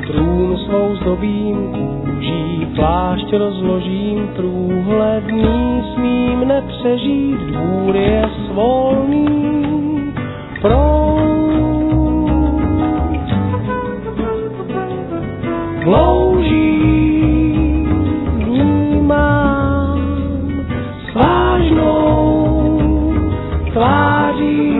trůn svou zdobím, kůží plášť rozložím, průhledný smím nepřežít, dvůr je svolný proud. Louží vnímám s vážnou tváří,